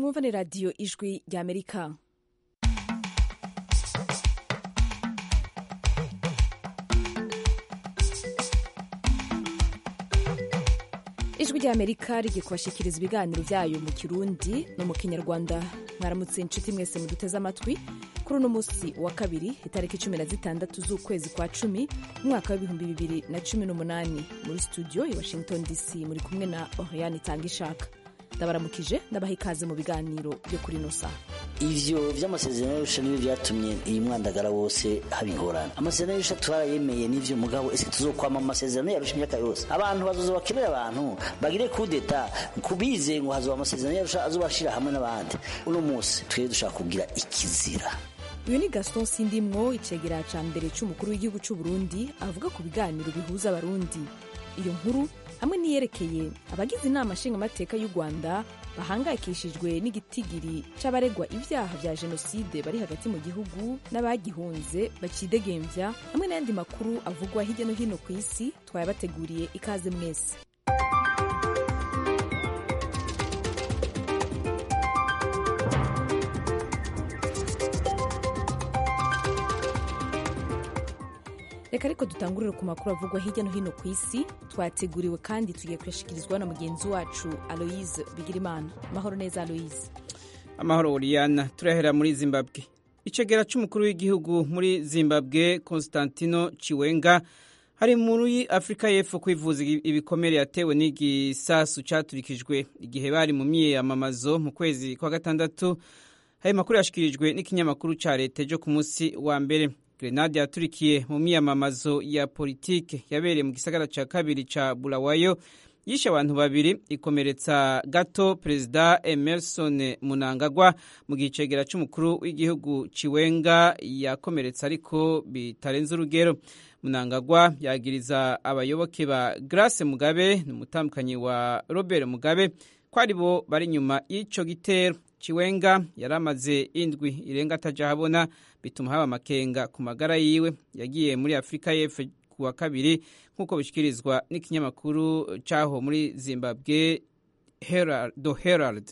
mwumva ni radiyo ijwi ry'Amerika. Ijwi ry'Amerika rigiye kubashikiriza ibiganiro byayo mu Kirundi no mu Kinyarwanda. Mwaramutse inshuti mwese muduteze amatwi kuri uno munsi wa kabiri itariki 16 z'ukwezi kwa 10 umwaka wa 2018 muri studio i Washington DC muri kumwe na Oriane Tangishaka. Ndabaramukije ndabaha ikaze mu biganiro byo kuri no saa. Ivyo vy'amasezerano y'Arusha nibi vyatumye iyi mwandagara wose habingorana. Amasezerano y'Arusha turayemeye n'ivyo mugabo ese tuzokwama amasezerano y'Arusha imyaka yose. Abantu bazoza bakenera abantu bagire kudeta kubize ngo hazoba amasezerano y'Arusha azobashira hamwe n'abandi. Uno munsi twere dushaka kugira ikizira. Uyu ni Gaston Sindimwo icegera ca mbere c'umukuru w'igihugu c'u Burundi avuga ku biganiro bihuza abarundi. Iyo nkuru hamwe niyerekeye abagize inama nshingamateka y'u Rwanda bahangayikishijwe n'igitigiri c'abaregwa ivyaha vya jenoside bari hagati mu gihugu n'abagihunze bacidegemvya hamwe n'ayandi makuru avugwa hirya no hino ku isi twayabateguriye. Ikaze mwese. Reka ariko dutangurire ku makuru avugwa hirya no hino ku isi twateguriwe kandi tugiye kuyashikirizwa na mugenzi wacu Aloise Bigirimana. Amahoro neza Aloise. Amahoro Oriana. Turahera muri Zimbabwe. Icegera c'umukuru w'igihugu muri Zimbabwe Constantino Chiwenga hari muri Afrika y'Epfo kwivuza ibikomere yatewe n'igisasu caturikijwe igihe bari mu myiyamamazo mu kwezi kwa gatandatu. Hari makuru yashikirijwe n'ikinyamakuru ca leta ejo ku munsi wa mbere. Grenade yaturikiye mu miyamamazo ya politike yabereye mu gisagara ca kabiri ca Bulawayo yishe abantu babiri ikomeretsa gato Perezida Emmerson Mnangagwa mu gicegera c'umukuru w'igihugu Chiwenga yakomeretsa ariko bitarenze urugero. Mnangagwa yagiriza abayoboke ba Grace Mugabe n'umutambukanyi wa Robert Mugabe ko aribo bari nyuma y'ico gitero. Chiwenga yaramaze indwi irenga ataja habona bituma haba makenga ku magara yiwe. Yagiye muri Afrika y'Epfo kuwa kabiri nkuko bishikirizwa n'ikinyamakuru caho muri Zimbabwe Herald.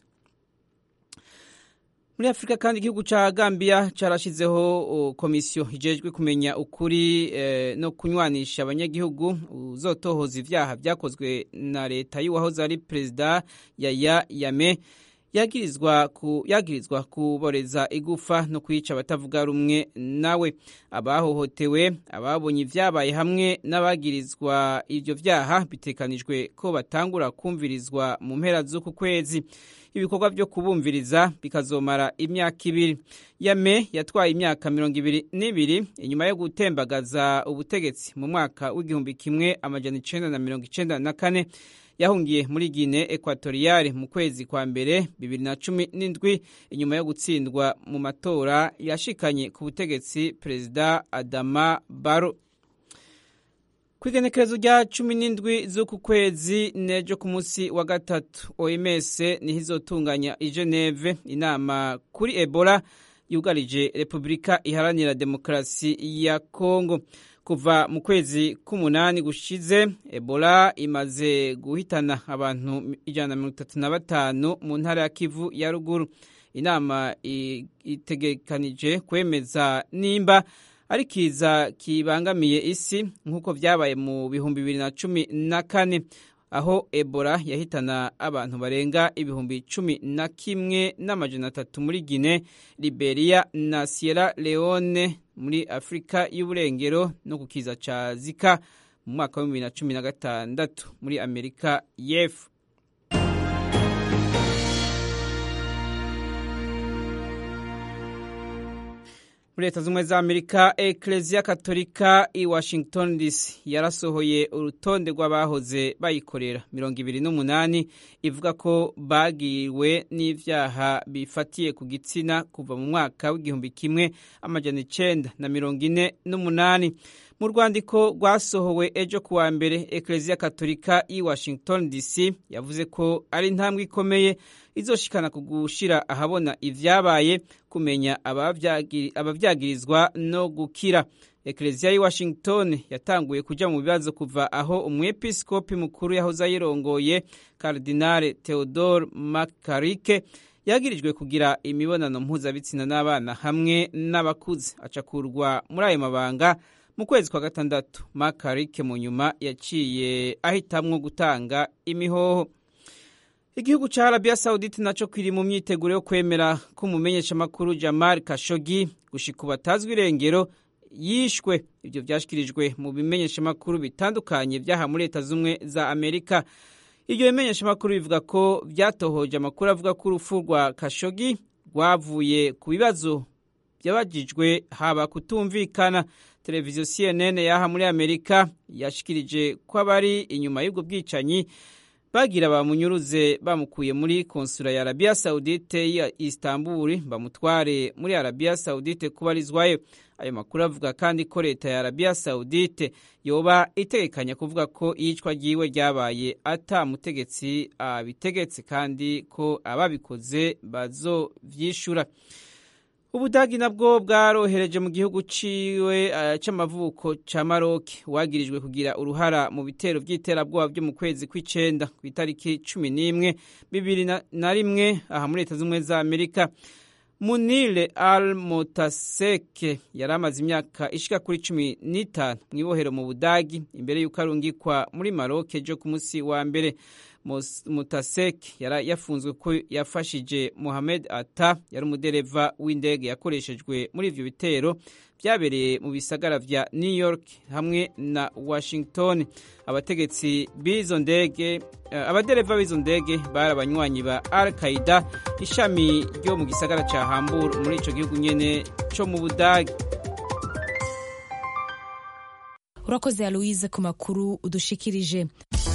Muri Afrika kandi igihugu ca Gambia carashizeho komisiyo ijejwe kumenya ukuri no kunywanisha abanyagihugu uzotohoza ivyaha vyakozwe na leta y'uwahoze ari Perezida Yahya Jammeh yagirizwa kuboreza igufa no kwica abatavuga rumwe nawe. Abahohotewe ababonye ivyabaye hamwe n'abagirizwa ivyo vyaha bitekanijwe ko batangura kumvirizwa mu mpera z'uku kwezi. Ibikorwa byo kubumviriza bikazomara imyaka 2. Jammeh yatwaye imyaka 22 inyuma yo gutembagaza ubutegetsi mu mwaka w'igihumbi kimwe amajana 1994. Yahungiye muri Guinea Equatoriale mu kwezi kwa mbere 2017 inyuma yo gutsindwa mu matora yashikanye ku butegetsi Perezida Adama Barrow. Kwigenekerezo rya 17 z'uku kwezi nejo ku munsi wa gatatu OMS nihizotunganya i Geneve inama kuri Ebola yugarije Republika Iharanira Demokarasi ya Kongo. Kuva mu kwezi k'umunani gushize Ebola imaze guhitana abantu 135 mu ntara ya Kivu ya ruguru. Inama itegekanije kwemeza nimba ari kiza kibangamiye isi nkuko vyabaye mu 2014 aho Ebola yahitana abantu barenga 11,300 muri Guinea, Liberia na Sierra Leone muri Afrika y'Uburengero no kukiza ca Zika mu mwaka wa 2016 muri Amerika y'Epfo. Muri Leta Zunze Ubumwe za Amerika, Eklezia Katolika i Washington DC yarasohoye urutonde rw'abahoze bayikorera 28 ivuga ko bagiwe n'ivyaha bifatiye ku gitsina kuva mu mwaka w'igihumbi kimwe amajana 948. Mu rwandiko rwasohowe ejo kuwa mbere, Eklezia Katolika i Washington DC yavuze ko ari intambwe ikomeye izoshikana kugushira ahabona ivyabaye, kumenya abavyagirizwa no gukira. Eklezia y'i Washington yatanguye kuja mu bibazo kuva aho umwepiskopi mukuru yahoze ayirongoye Cardinal Theodore McCarrick yagirijwe kugira imibonano mpuzabitsina n'abana hamwe n'abakuze, acakurwa muri ayo mabanga mu kwezi kwa gatandatu. Mark Carrick mu nyuma yaciye ahitamwo gutanga imihoho. Igihugu ca Arabia Saudite naco kiri mu myiteguro yo kwemera ko umumenyeshamakuru Jamal Khashoggi gushika ubu atazwi irengero yishwe. Ivyo vyashikirijwe mu bimenyeshamakuru bitandukanye vyaha muri Leta Zumwe za Amerika. Iryo bimenyeshamakuru bivuga ko vyatohoje amakuru avuga ko urupfu rwa Khashoggi rwavuye ku bibazo byabajijwe haba kutumvikana. Televiziyo CNN yaha muri Amerika yashikirije ko abari inyuma y'ubwo bwicanyi bagira bamunyuruze bamukuye muri konsula ya Arabia Saudite ya Istanbul bamutware muri Arabia Saudite kubarizwayo. Ayo makuru avuga kandi ko leta ya Arabia Saudite yoba itegekanya kuvuga ko iyicwa ryiwe ryabaye ata mutegetsi abitegetse kandi ko ababikoze bazovyishura. Ubudagi nabwo bwarohereje mu gihugu ciwe c'amavuko ca Maroc wagirijwe kugira uruhara mu bitero vy'iterabwoba byo mu kwezi kw'icenda ku itariki 11 2001 aha muri Leta Zumwe za Amerika. Munir al-Motasek yari amaze imyaka ishika kuri 15 mw'ibohero mu Budagi imbere y'uko arungikwa muri Maroc ejo ku musi wa mbere. Mutasek yari yafunzwe ko yafashije Mohamed Atta yari umudereva w'indege yakoreshejwe muri ivyo bitero vyabereye mu bisagara vya New York hamwe na Washington. Abategetsi b'izo ndege abadereva b'izo ndege bari abanywanyi ba Al-Qaeda ishami ryo mu gisagara ca Hamburg muri ico gihugu nyene co mu Budagi. Urakoze Aloise ku makuru udushikirije.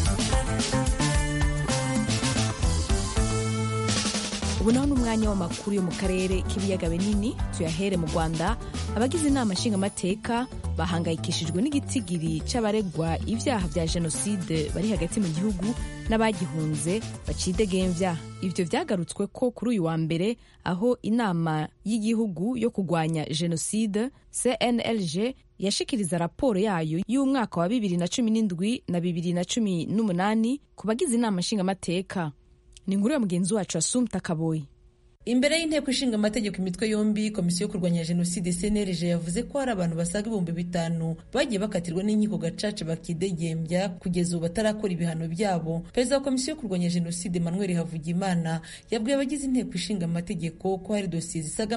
Ubu naho n'umwanya w'amakuru yo mu karere k'ibiyaga binini tuyahere mu Rwanda. Abagize inama nshingamateka bahangayikishijwe n'igitigiri c'abaregwa ivyaha vya jenoside bari hagati mu gihugu n'abagihunze bacidegemvya. Ivyo vyagarutswe ko kuri uyu wa mbere aho inama y'igihugu yo kurwanya jenoside CNLG yashikiriza raporo yayo y'umwaka wa 2017 na 2018 ku bagize inama nshingamateka. Ni inkuru ya mugenzi wacu Assumpta Kaboyi. Imbere y'inteko ishinga amategeko imitwe yombi, komisiyo yo kurwanya jenoside CNLG yavuze ko hari abantu basaga 5,000 bagiye bakatirwa n'inkiko gacaca bakidegembya kugeza ubu batarakora ibihano byabo. Perezida wa komisiyo yo kurwanya jenoside Emmanuel Havugimana yabwiye abagize inteko ishinga amategeko ko hari dosiye zisaga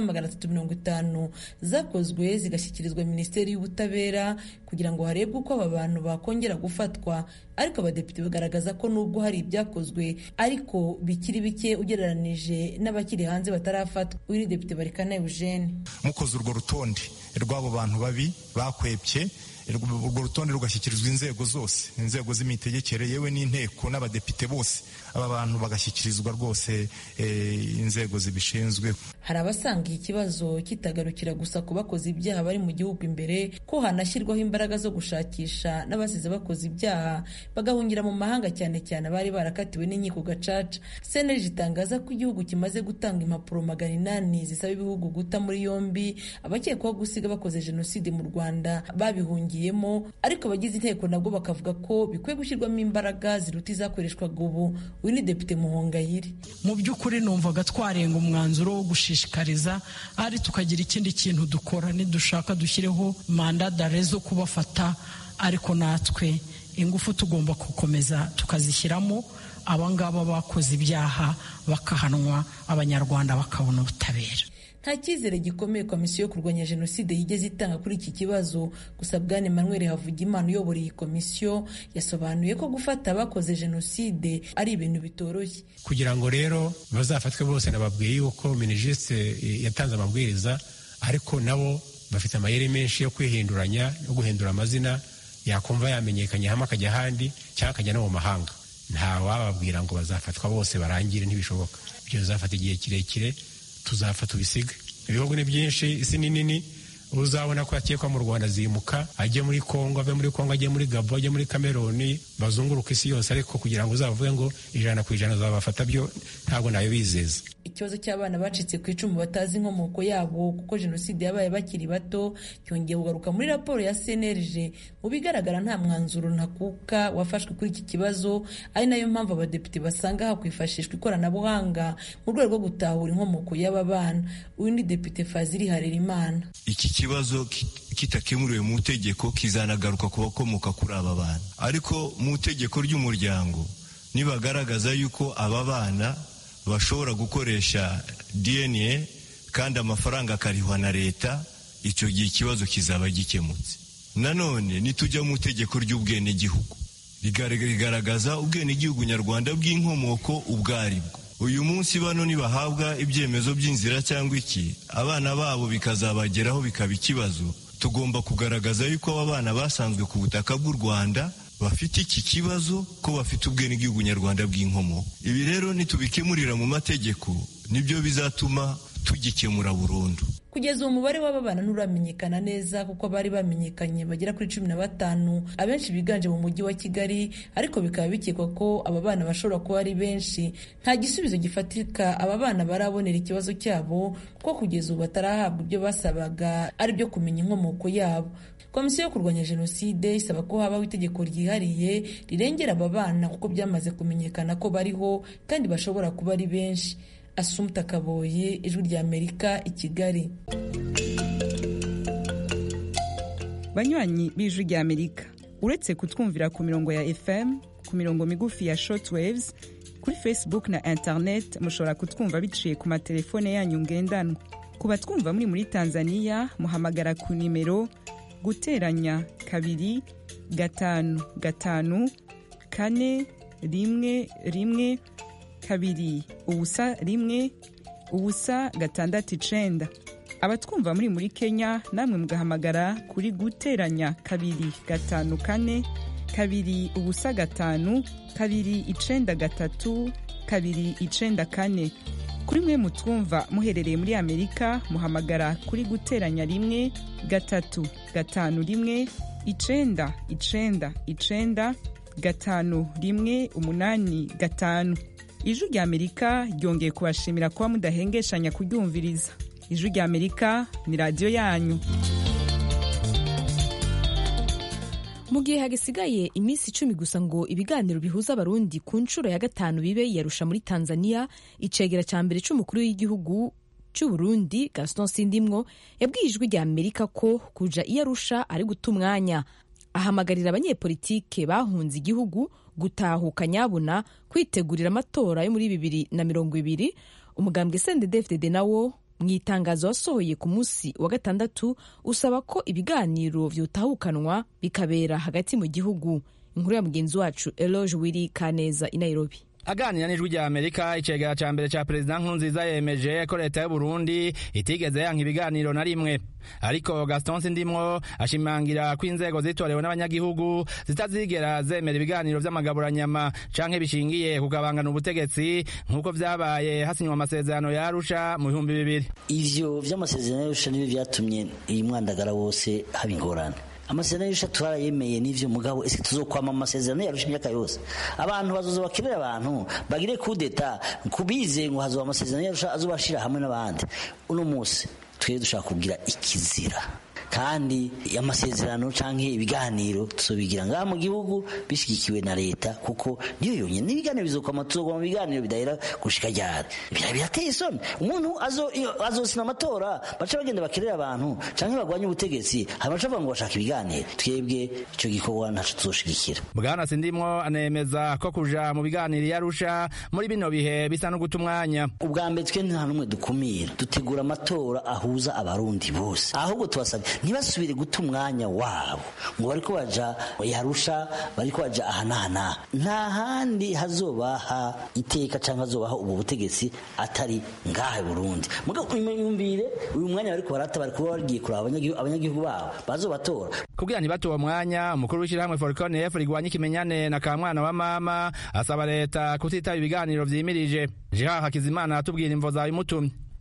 350 zakozwe zigashyikirizwa Minisiteri y'Ubutabera kugira ngo harebwe uko aba bantu bakongera gufatwa, ariko abadepite bagaragaza ko nubwo hari ibyakozwe ariko bikiri bike ugereranije n'abakiri hanze batarafatwa. Uri Depite Barikana Eugene: mukoze urwo rutonde rw'abo bantu babi bakwepye, urwo rutonde rugashyikirizwa inzego zose, inzego z'imitegekere yewe n'inteko n'abadepite bose, aba bantu bagashyikirizwa rwose inzego zibishinzwe. Hari abasanga ikibazo kitagarukira gusa ku bakoze ibyaha bari mu gihugu imbere, ko hanashyirwaho imbaraga zo gushakisha n'abasize bakoze ibyaha bagahungira mu mahanga, cyane cyane abari barakatiwe n'inkiko gacaca. CNLG itangaza ko igihugu kimaze gutanga impapuro 800 zisaba ibihugu guta muri yombi abakekwaho gusiga bakoze jenoside mu Rwanda babihungiyemo, ariko abagize inteko nabwo bakavuga ko bikwiye gushyirwamo imbaraga ziruta izakoreshwaga ubu. Uyu ni Depite Muhongayire: mu by'ukuri numvaga twarenga umwanzuro wo gushishikariza, ari tukagira ikindi kintu dukora, nidushaka dushyireho manda dare zo kubafata, ariko natwe ingufu tugomba gukomeza tukazishyiramo abangaba bakoze ibyaha bakahanwa, abanyarwanda bakabona ubutabera. Nta cyizere gikomeye komisiyo yo kurwanya jenoside yigeze itanga kuri iki kibazo. Gusa Bwana Emmanuel Havugimana uyobora iyi komisiyo yasobanuye ko gufata abakoze jenoside ari ibintu bitoroshye. Kugira ngo rero bazafatwe bose, nababwiye yuko minisitiri yatanze amabwiriza, ariko nabo bafite amayeri menshi yo kwihinduranya no guhindura amazina, yakumva yamenyekanye hamwe akajya ahandi cyangwa akajya no mu mahanga. Nta wababwira ngo bazafatwa bose barangire, ntibishoboka. Ibyo bizafata igihe kirekire, tuzafata ubisiga. Ibihugu ni byinshi, isi ni nini, uzabona ko yakekwa mu Rwanda zimuka, ajye muri Kongo, ave muri Kongo ajye muri Gabon, ajye muri Cameroon, bazunguruka isi yose, ariko kugira ngo uzavuge ngo 100% uzabafata, byo ntabwo nayo bizeza. ikibazo cy'abana bacitse ku icumu batazi inkomoko yabo kuko jenoside yabaye bakiri bato cyongeye kugaruka muri raporo ya CNLG. Mu bigaragara nta mwanzuro ntakuka wafashwe kuri iki kibazo, ari nayo mpamvu abadepite basanga hakwifashishwa ikoranabuhanga mu rwego rwo gutahura inkomoko y'aba bana. Uyu ni Depite Fazili Harerimana. Iki kibazo kitakemuriwe mu tegeko kizanagaruka ku bakomoka kuri aba bana, ariko mu tegeko ry'umuryango nibagaragaza yuko aba bana bashobora gukoresha DNA kandi amafaranga akarihwa na leta, icyo gihe ikibazo kizaba gikemutse. Nanone nitujya mu tegeko ry'ubwenegihugu rigaragaza ubwenegihugu nyarwanda bw'inkomoko ubwaribwo. Uyu munsi bano nibahabwa ibyemezo by'inzira cyangwa iki, abana babo bikazabageraho bikaba ikibazo, tugomba kugaragaza yuko aba bana basanzwe ku butaka bw'u Rwanda bafite iki kibazo, ko bafite ubwenegihugu nyarwanda bw'inkomoko. Ibi rero nitubikemurira mu mategeko nibyo bizatuma tugikemura burundu. Kugeza umubare w'aba bana nturamenyekana neza kuko bari bamenyekanye bagera kuri 15, abenshi biganje mu mujyi wa Kigali, ariko bikaba bikekwa ko aba bana bashobora kuba ari benshi. Nta gisubizo gifatika aba bana barabonera ikibazo cyabo kuko kugeza ubu batarahabwa ibyo basabaga, ari byo kumenya inkomoko yabo. Komisiyo yo kurwanya jenoside isaba ko habaho itegeko ryihariye rirengera aba bana kuko byamaze kumenyekana ko bariho kandi bashobora kuba ari benshi. Assumpta Kaboye, Ijwi rya Amerika, i Kigali. Banywanyi b'Ijwi rya Amerika, uretse kutwumvira ku mirongo ya FM, ku mirongo migufi ya shortwaves, kuri Facebook na internet mushobora kutwumva biciye ku matelefone yanyu ngendanwa. Ku batwumva muri Tanzania muhamagara ku nimero guteranya 255 411 kabiri ubusa rimwe ubusa gatandatu 9. Abatwumva muri Kenya namwe mugahamagara kuri guteranya 254 kabiri ubusa gatanu kabiri 93 kabiri 94. Kuri mwe mutwumva muherereye muri Amerika muhamagara kuri guteranya 1 gatatu gatanu 1 9 gatanu 1 8 5. Ijwi rya Amerika ryongeye kubashimira kuba mudahengeshanya kuryumviriza. Ijwi rya Amerika ni radio yanyu. Mu gihe hagisigaye iminsi 10 gusa ngo ibiganiro bihuza abarundi ku nshuro ya 5 bibe yarusha muri Tanzania, icegera ca mbere c'umukuru w'igihugu cy'u Burundi Gaston Sindimwo yabwiye Ijwi rya Amerika ko kuja iyarusha ari guta umwanya. Ahamagarira abanyepolitike bahunze igihugu gutahuka nyabuna kwitegurira amatora yo muri 2020. Umugambwe CNDD-FDD nawo mu itangazo wasohoye ku munsi wa 6 usaba ko ibiganiro vyutahukanwa bikabera hagati mu gihugu. Inkuru ya mugenzi wacu Eloge Wiri Kaneza i Nairobi. Aganira n'Ijwi rya Amerika, icegera ca mbere ca President Nkurunziza yemeje ko leta y'u Burundi itigeze yanka ibiganiro na rimwe. Ariko Gaston Sindimwo ashimangira ko inzego zitorewe n'abanyagihugu zitazigera zemera ibiganiro vy'amagaburanyama canke bishingiye kugabangana ubutegetsi nk'uko vyabaye hasinywa amasezerano ya Arusha mu 2000. Ivyo vy'amasezerano ya Arusha nibi vyatumye iyi mwandagara wose haba ingorane. Amasezerano y'Arusha turayemeye n'ivyo mugabo ese tuzokwama amasezerano y'Arusha imyaka yose. Abantu bazoza bakirera abantu bagire kudeta kubize ngo hazo amasezerano y'Arusha azobashira hamwe n'abandi. Uno munsi twe dushaka kugira ikizira kandi amasezerano canke ibiganiro tuzobigira ngaha mu gihugu bishigikiwe na leta kuko niyo yonyene ibiganiro bizokoma tuzogwa mu biganiro bidahera gushika ryari. Birateye isoni umuntu azosina amatora baca bagenda bakirera abantu canke bagwanya ubutegetsi hamaca bavuga ngo bashaka ibiganiro. Twebwe ico gikorwa ntaco tuzoshigikira. Bwana Sindimwo anemeza ko kuja mu biganiro yarusha muri bino bihe bisa no guta umwanya. Ubwa mbere twe nta numwe dukumira, dutegura amatora ahuza abarundi bose, ahubwo tubasabye ntibasubire guta umwanya wabo ngo bariko baja yarusha bariko baja ahanahana. Nta handi hazobaha iteka canke hazobaha ubu butegetsi atari ngahe Burundi. Mugabo imyumvire uyu mwanya bariko barata bariko bagiye kuraba abanyagihugu babo bazobatora. Kugira ntibate uwo mwanya, umukuru w'ishirahamwe Falcon F rigwanya ikimenyane na kamwana wa mama asaba leta kutitaba ibiganiro vyimirije. Jean Hakizimana atubwira imvo za bimutumye.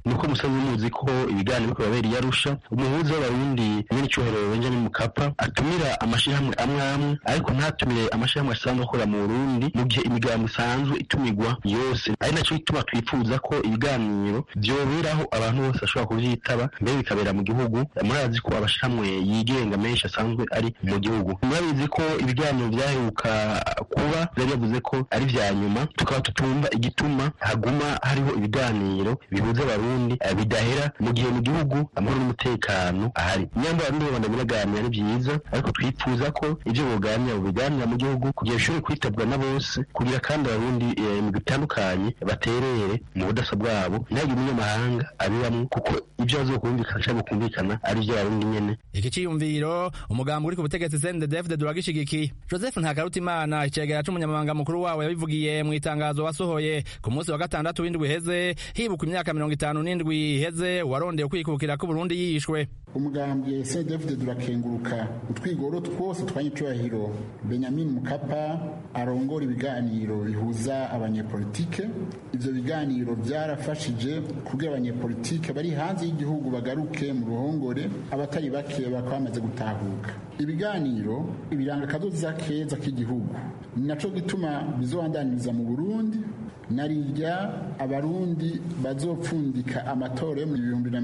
nuko musanzwe muzi ko ibiganiro biko babera Arusha umuhuza w'abarundi nyine cyuhero Benjamin Mkapa atumira amashirahamwe amwe ariko ntatumire amashirahamwe asanzwe akora mu Burundi mu gihe imigambi isanzwe itumigwa yose ari naco ituma twifuza ko ibiganiro vyoberaho abantu bose bashobora kuvyitaba mbere bikabera mu gihugu murazi ko abashirahamwe yigenga menshi asanzwe ari mu gihugu murabizi ko ibiganiro vyaheruka kuba yari yavuze ko ari vya nyuma tukaba tutumva igituma haguma hariho ibiganiro bihuza abarundi bidahera mu gihe mu gihugu amahoro n'umutekano ahari nyamba abarundi bandabiraganira ari vyiza ariko twifuza ko ivyo biganira mu gihugu kugira bishobore kwitabwa na bose kugira kandi abarundi mu bitandukanye baterere mu budasa bwabo ntihagire umunyamahanga abibamwo kuko ivyo bazokumvikana canke bukumvikana ari vyo abarundi nyene. Iki ciyumviro umugambi uri ku butegetsi CNDD-FDD uragishigikiye. Joseph Ntakarutimana icegera c'umunyamabanga mukuru wawe yabivugiye mu itangazo wasohoye ku munsi wa gatandatu w'indwi iheze hibuka imyaka 57 iheze warondeye kwikukira ko Burundi yishwe. Umugambi CNDD-FDD urakenguruka utwigoro twose twanyicubahiro Benjamin Mkapa arongora ibiganiro bihuza abanyepolitike. Ivyo biganiro byarafashije kugira abanyepolitike bari hanze y'igihugu bagaruke mu ruhongore abatari bake bakamaze gutahuka. Ibiganiro ibiranga kazoza keza k'igihugu naco gituma bizobandaniriza mu Burundi narirya abarundi bazopfundika amatora yo mu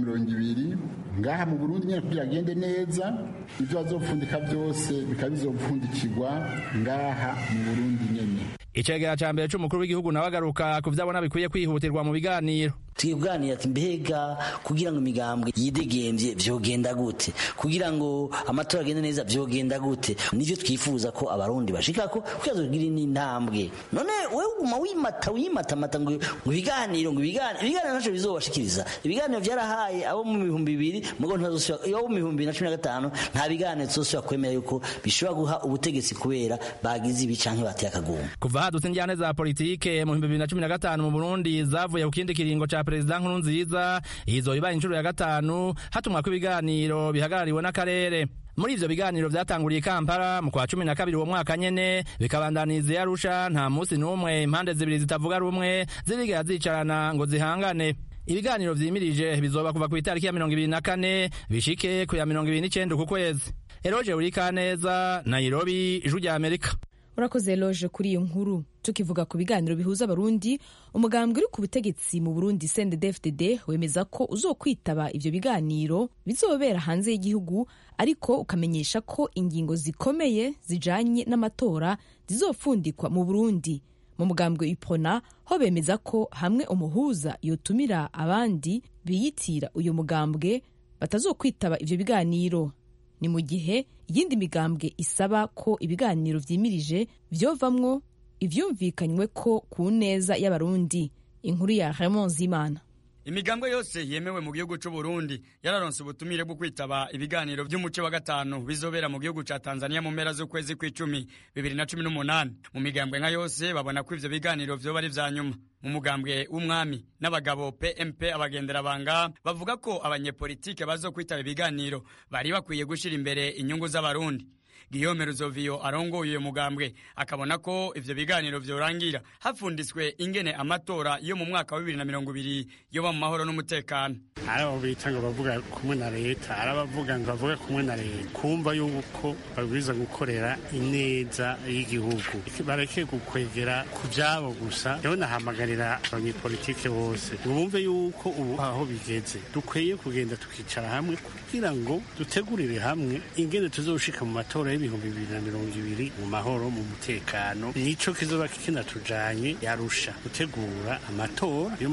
2020 ngaha mu Burundi nyene kugira agende neza ivyo bazopfundika byose bikabizopfundikirwa ngaha mu Burundi nyene. Icegera ca mbere c'umukuru w'igihugu nawe agaruka ku vyabona bikwiye kwihutirwa mu biganiro. Tukiganira ati mbega kugira ngo imigambwe yidegemvye vyogenda gute kugira ngo amatora agende neza vyogenda gute nivyo twifuza ko abarundi bashikako kugira zogira n'intambwe none wewe uguma wimata ngo ibiganiro naco bizobashikiriza ibiganiro vyarahaye abo mu 2000 mugo ntazosubira iyo mu 2015 nta biganiro zosubira kwemera yuko bishobora guha ubutegetsi kubera bagize ibi canke bateye akaguma. Kuva hadutse injyane za politike mu 2015 mu Burundi zavuye ku kindi kiringo ca Perezida Nkurunziza izo ibaye inshuro ya gatanu hatumwa ko ibiganiro bihagarariwe n'akarere. Muri ivyo biganiro vyatanguriye Kampala mu kwa 12 uwo mwaka nyene bikabandaniza Arusha nta musi n'umwe impande zibiri zitavuga rumwe zirigera zicarana ngo zihangane. Ibiganiro vyimirije bizoba kuva ku itariki ya 24 bishike ku ya 29 ku kwezi. Eroje Urikaneza, Nairobi, Ijwi rya Amerika. Urakoze Eloge kuri iyo nkuru. Tukivuga ku biganiro bihuza abarundi umugambwe uri ku butegetsi mu Burundi CNDD-FDD wemeza ko uzokwitaba ivyo biganiro bizobera hanze y'igihugu ariko ukamenyesha ko ingingo zikomeye zijanye n'amatora zizofundikwa mu Burundi. Mu mugambwe Ipona ho bemeza ko hamwe umuhuza yotumira abandi biyitira uyu mugambwe batazokwitaba ivyo biganiro. Ni mu gihe iyindi migambwe isaba ko ibiganiro vyimirije vyovamwo ivyumvikanywe ko ku neza y'abarundi. Inkuru ya Raymond Zimana. Imigambwe yose yemewe mu gihugu c'u Burundi yararonse ubutumire bwo kwitaba ibiganiro vy'umuce wa gatanu bizobera mu gihugu ca Tanzania mu mpera z'ukwezi kw'icumi 2018. Mu migambwe nka yose babona ko ivyo biganiro vyoba ari vya nyuma. Mu mugambwe w'umwami n'abagabo PMP abagendera banga bavuga ko abanyepolitike bazokwitaba ibiganiro bari bakwiye gushira imbere inyungu z'abarundi. Guillaume Ruzovio arongoye uyu mugambwe akabona ko ivyo biganiro vyorangira hafunditswe ingene amatora yo mu mwaka wa 2020 yoba mu mahoro n'umutekano. Abo bita ngo bavuga kumwe na leta arabavuga ngo bavuga kumwe na leta kumva yuko babwiza gukorera ineza y'igihugu bareke gukwegera ku byabo gusa. Rero nahamagarira abanyepolitike bose bumve yuko ubu aho bigeze dukwiye kugenda tukicara hamwe kugira ngo dutegurire hamwe ingene tuzoshika mu matora y'ibihumbi 2020 mu mahoro mu mutekano. Nico kizoba kinatujanye yarusha gutegura amatora yo mu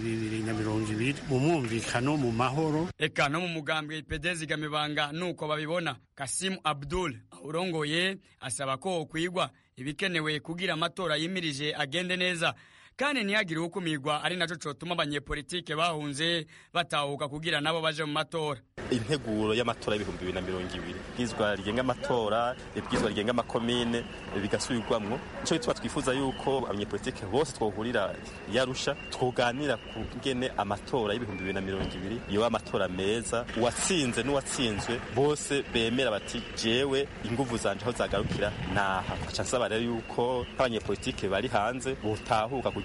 2020 mu mwumvikano mu mahoro. Eka no mu mugambwe IPD Gamibanga nuko babibona. Kasim Abdul urongoye asaba ko kwigwa ibikenewe kugira amatora yimirije agende neza kandi ntiyagire ukumirwa ari naco cotuma abanyepolitike bahunze batahuka kugira nabo baje mu matora. Integuro y'amatora y'ibihumbi 2020 bwizwa rigenga amatora ibwizwa rigenga amakomine bigasubirwamwo nico bitwa twifuza yuko abanyepolitike bose twohurira yarusha twoganira kugene amatora y'ibihumbi 2020 yo amatora meza uwatsinze n'uwatsinzwe bose bemera bati jewe inguvu zanje aho zagarukira naha. Aca nsaba rero yuko abanyepolitike bari hanze botahuka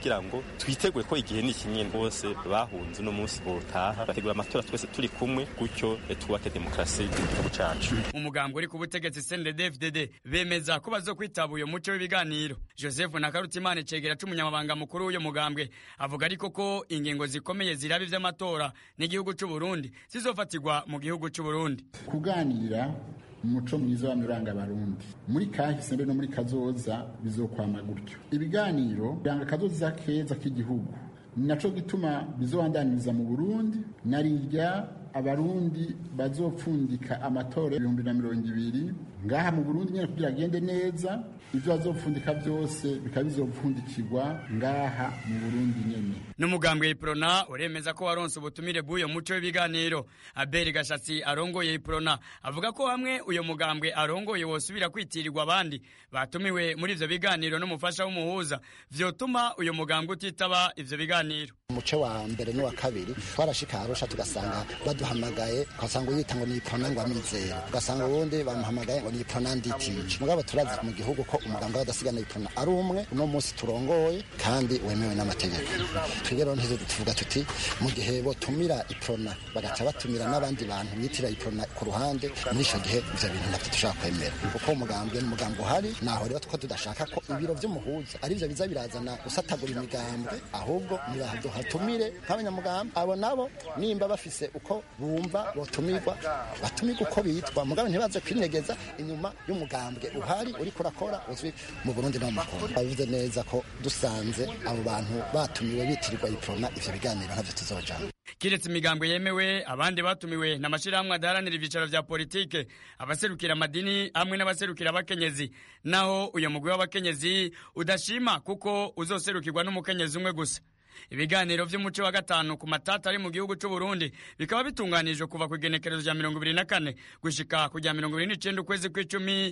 kugira ngo twitegure ko igihe ni kimwe bose bahunze uno munsi botaha bategura amatora twese turi kumwe gutyo twubake demokarasi y'igihugu cacu. Umugambwe uri ku butegetsi CNDD-FDD bemeza ko bazokwitaba uyo muco w'ibiganiro. Joseph Nakarutimana cegera c'umunyamabanga mukuru w'uyo mugambwe avuga ariko ko ingingo zikomeye ziraba ivy'amatora n'igihugu c'u Burundi zizofatirwa mu gihugu c'u Burundi. Kuganira umuco mwiza w'amuranga abarundi muri kahise mbe no muri kazoza bizokwama gutyo. Ibiganiro biranga kazoza keza k'igihugu, ni naco gituma bizobandaniriza mu Burundi narirya abarundi bazopfundika amatora 2020 ngaha mu Burundi nyene kugira agende neza, ivyo bazopfundika byose bikabizopfundikirwa ngaha mu Burundi nyene. N'umugambwe Iprona uremeza ko waronse ubutumire bw'uyo muco w'ibiganiro. Abel Gashatsi arongoye Iprona avuga ko hamwe uyo mugambwe arongoye wosubira kwitirirwa abandi batumiwe muri ivyo biganiro n'umufasha w'umuhuza vyotuma uyo mugambwe utitaba ivyo biganiro. Umuco wa mbere n'uwa kabiri twarashika Arusha tugasanga baduhamagaye ugasanga uyita ngo ni Iprona ngo amizero, ugasanga ubundi bamuhamagaye ngo ni Iprona nditice. Mugabo turazi mu gihugu ko umugambwe w'adasigana Iprona ari umwe, uno munsi turongoye kandi wemewe n'amategeko. Twigero ntizo tuvuga tuti mu gihe botumira Iprona bagaca batumira n'abandi bantu bitira Iprona ku ruhande, muri ico gihe ivyo bintu navyo dushaka kwemera kuko umugambwe n'umugambwe uhari. Naho rero two tudashaka ko ibiro vy'umuhuza ari byo biza birazana usatagura imigambwe, ahubwo nibahado hatumire nk'abanyamugambwe abo nabo nimba bafise uko bumva botumirwa batumirwa uko bitwa, mugabo ntibaze kwinegeza inyuma y'umugambwe uhari uri kurakora uzwi mu Burundi no mu Kongo. Bavuze neza ko dusanze abo bantu batumiwe bitirirwa Iprona ivyo biganiro ntavyo tuzojana. Kiretse imigambwe yemewe, abandi batumiwe n'amashirahamwe adaharanira ivyicaro vya politike, abaserukira amadini hamwe n'abaserukira abakenyezi. Naho uyo mugwi w'abakenyezi udashima kuko uzoserukirwa n'umukenyezi umwe gusa. Ibiganiro vy'umuco wa gatanu ku matata ari mu gihugu c'u Burundi bikaba bitunganijwe kuva ku igenekerezo rya 24 gushika ku rya 29 ukwezi kw'icumi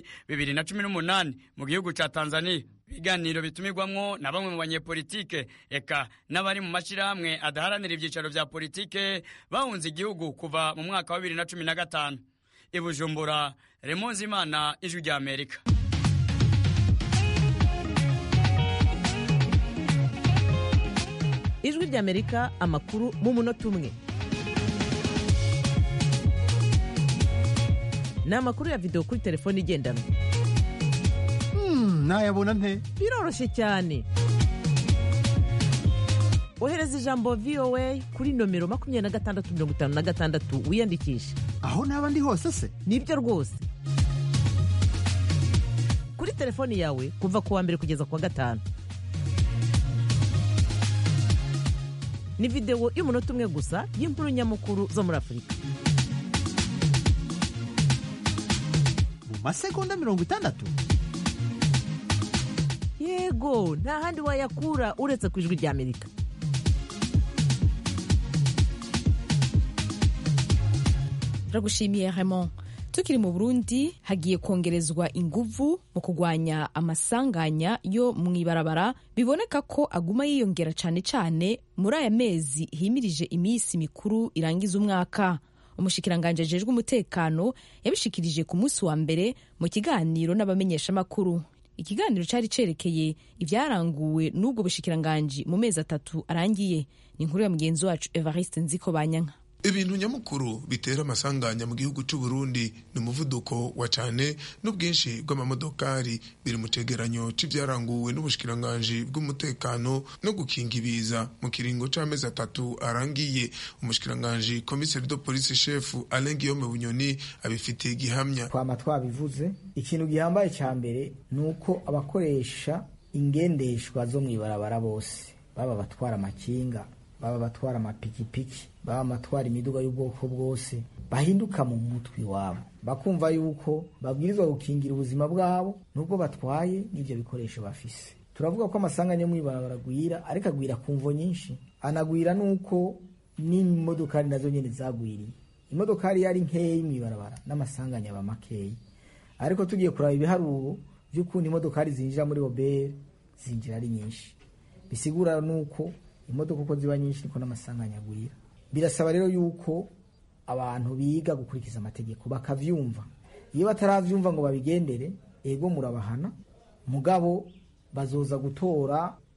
2018 mu gihugu ca Tanzania. Ibiganiro bitumirwamwo na bamwe mu banyepolitike eka n'abari mu mashirahamwe adaharanira ivyicaro vya politike bahunze igihugu kuva mu mwaka wa 2015. I Bujumbura, Raymond Zimana, Ijwi rya Amerika. Ijwi rya Amerika, amakuru mu munota umwe. Ni amakuru ya video kuri telefone igendanwa. Nayabona nte? Biroroshye cyane. Ohereza ijambo VOA kuri nomero 2656 wiyandikisha. Aho naba ndi hose se? Nibyo rwose. Kuri telefone yawe kuva kuwa mbere kugeza kuwa gatanu. Ni video y'umunota umwe gusa y'inkuru nyamukuru zo muri Afurika. Mu masegonda 60? Yego, nta handi wayakura uretse ku Ijwi rya Amerika. Turagushimiye Raymond. Tukiri mu Burundi hagiye kongerezwa inguvu mu kugwanya amasanganya yo mwibarabara biboneka ko aguma yiyongera cyane cyane muri aya mezi himirije imisi mikuru irangiza umwaka. Umushikiranganje ajejwe umutekano yabishikirije ku munsi wa mbere mu kiganiro n'abamenyesha makuru. Ikiganiro cyari cerekeye ivyaranguwe n'ubwo bushikiranganje mu mezi 3 arangiye. Ni inkuru ya mugenzi wacu Evariste Nzikobanyanka. Ibintu nyamukuru bitera amasanganya mu gihugu c'u Burundi ni umuvuduko wa cane n'ubwinshi bw'amamodokari biri mu cegeranyo c'ivyaranguwe n'ubushikiranganje bw'umutekano no gukinga ibiza mu kiringo c'amezi 3 arangiye. Umushikiranganje commissaire de police chef Alain Guillaume Bunyoni abifitiye gihamya. Kwama twabivuze ikintu gihambaye ca mbere nuko abakoresha ingendeshwa zo mwibarabara bose baba batwara amakinga, baba batwara amapikipiki, baba batwara imiduga y'ubwoko bwose bahinduka mu mutwe wabo bakumva yuko babwirizwa gukingira ubuzima bwabo nubwo batwaye n'ivyo bikoresho bafise. Turavuga ko amasanganya mwibarabara gwira ariko agwira kumvo nyinshi, anagwira nuko n'imodokari nazo nyene zagwiriye. Imodokari yari nkeyi mwibarabara n'amasanganya aba makeyi, ariko tugiye kuraba ibiharuro vy'ukuntu imodokari zinjira muri Obere zinjira ari nyinshi, bisigura nuko imodoka uko ziba nyinshi niko n'amasanganya agwira. Birasaba rero yuko abantu biga gukurikiza amategeko bakavyumva. Iyo bataravyumva ngo babigendere, ego murabahana, mugabo bazoza gutora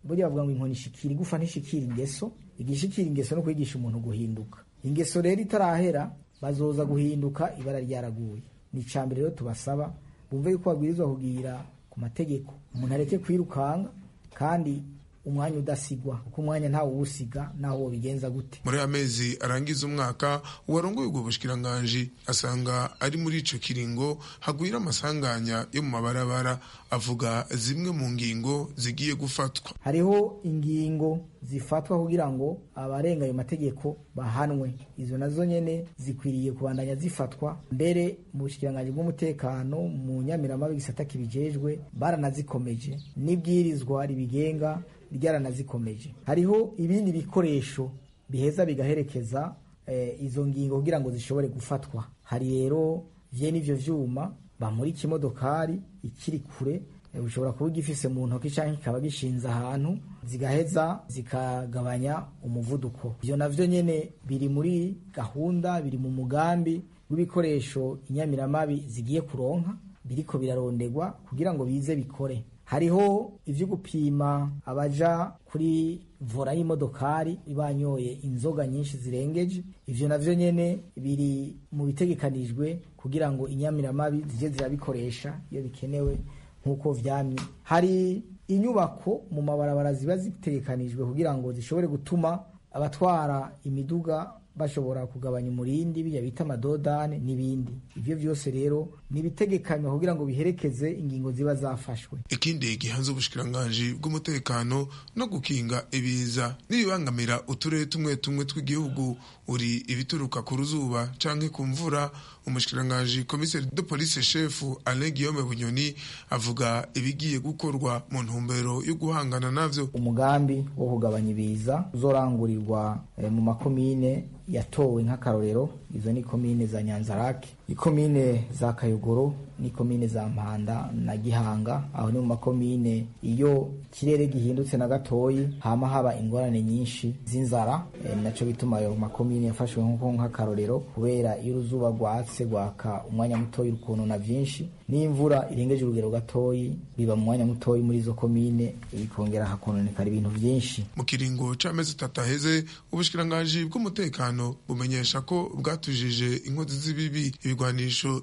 burya bavuga ngo inkoni ishikira igufa ntishikira ingeso, igishikira ingeso no kwigisha umuntu guhinduka. Ingeso rero itarahera bazoza guhinduka ibara ryaraguye. Ni icambere rero tubasaba bumve yuko babwirizwa kugira ku mategeko, umuntu areke kwirukanga kandi umwanya udasigwa, kuko umwanya ntawe uwusiga naho wobigenza gute. Muri amezi arangiza umwaka uwarongoye ubwo bushikiranganji asanga ari muri ico kiringo hagwira amasanganya yo mu mabarabara, avuga zimwe mu ngingo zigiye gufatwa. Hariho ingingo zifatwa kugira ngo abarenga ayo mategeko bahanwe, izo nazo nyene zikwiriye kubandanya zifatwa. Mbere mu bushikiranganji bw'umutekano mu Nyamiramabi gisata kibijejwe baranazikomeje, n'ibwirizwa ribigenga ryaranazikomeje. Hariho ibindi bikoresho biheza bigaherekeza izo ngingo kugira ngo zishobore gufatwa. Hari rero n'ivyo vyuma bamurika imodokari ikiri kure, ushobora kuba gifise mu ntoki canke kikaba gishinze ahantu, zigaheza zikagabanya umuvuduko. Ivyo navyo nyene biri muri gahunda, biri mu mugambi w'ibikoresho Inyamiramabi zigiye kuronka, biriko birarondegwa kugira ngo bize bikore. Hariho ivyo gupima abaja kuri vora y'imodokari banyoye inzoga nyinshi zirengeje, ivyo navyo nyene biri mu bitegekanijwe kugira ngo Inyamiramabi zije zirabikoresha iyo bikenewe nkuko vyamye. Hari inyubako mu mabarabara ziba zitegekanijwe kugira ngo zishobore gutuma abatwara imiduga bashobora kugabanya umurindi, bijya bita amadodane n'ibindi. Ivyo vyose rero ni bitegekanywa kugira ngo biherekeze ingingo ziba zafashwe. Ikindi gihanze ubushikiranganji bw'umutekano no gukinga ibiza n'ibibangamira uturere tumwe tumwe tw'igihugu, uri ibituruka ku ruzuba canke ku mvura. Umushikiranganji komiseri de police chef Alain Guillaume Bunyoni avuga ibigiye gukorwa mu ntumbero yo guhangana navyo. Umugambi wo kugabanya ibiza uzorangurirwa mu makomine yatowe nk'akarorero. Izo ni komine za Nyanzarake, ikomine za Kayogoro, ni komine za Mpanda na Gihanga. Aho ni mu makomine iyo kirere gihindutse na gatoyi hama haba ingorane nyinshi z'inzara, naco bituma ayo makomine yafashwe nk'akarorero, kubera iyo uruzuba rwatse gwaka umwanya mutoyi ukuntu na vyinshi, n'imvura irengeje urugero gatoyi biba mu mwanya mutoyi muri izo komine, ikongera hakononekara ibintu vyinshi. Mu kiringo c'amezi 3 aheze ubushikiranganji bw'umutekano bumenyesha ko bwatujije inkozi z'ibibi ibigwanisho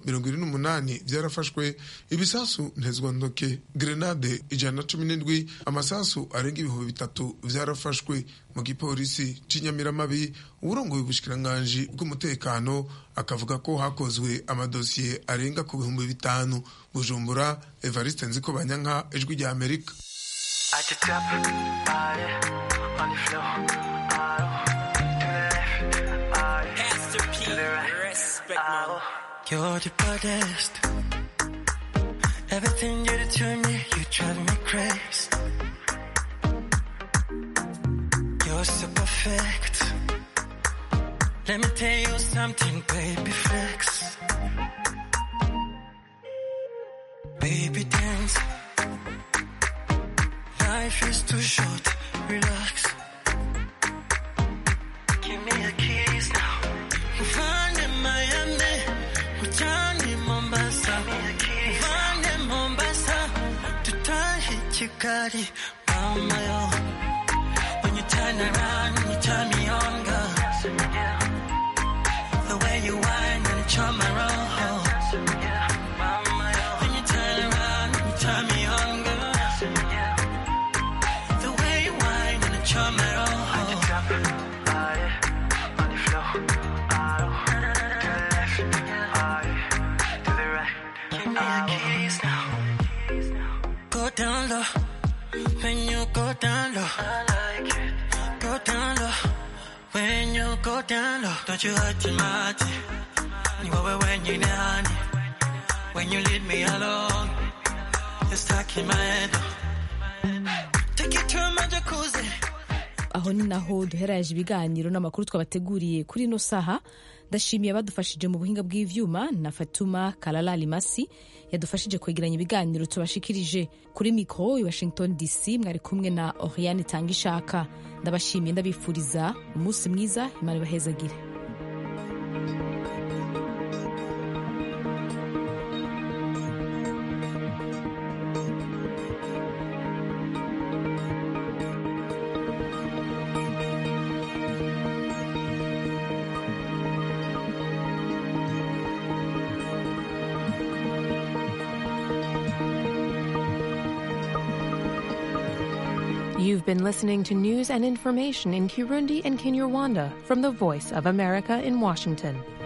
28 vyarafashwe, ibisasu ntezwa ntoke grenade 117, amasasu arenga 3,000 vyarafashwe. Mu gipolisi c'Inyamiramabi urongoye ubushikiranganji bw'umutekano akavuga ko hakozwe amadosiye arenga ku 5,000. Bujumbura, Evariste Nzikobanyanka, Ijwi rya Amerika. You're the baddest. Everything you do to me, you drive me crazy. You're so perfect. Let me tell you something, baby, flex. Baby, dance. Life is too short, relax. Give me a kiss now. Find in Miami, Johnny Mombasa. Find in Mombasa, to Tahi Chikari, Mama yo. When you turn around, you turn me on, girl. The way you whine and charm my roll. When you turn around, you turn me on, girl. The way you whine and charm my roll. Go down low, when you go down low. I like it. Go down low, when you go down low. Don't you hurt your mouth. You over when you're down. When you leave me alone, you're stuck in my head. Take it to my jacuzzi. Aho ni naho duheraje ibiganiro n'amakuru twabateguriye kuri no saha. Ndashimiye abadufashije mu buhinga bw'ivyuma na Fatuma Kalala Limasi yadufashije kwegeranya ibiganiro tubashikirije. Kuri mikro i Washington DC mwari kumwe na Oriane Tangishaka. Ndabashimiye ndabifuriza umunsi mwiza, Imana ibahezagire. You've been listening to news and information in Kirundi and Kinyarwanda from the Voice of America in Washington.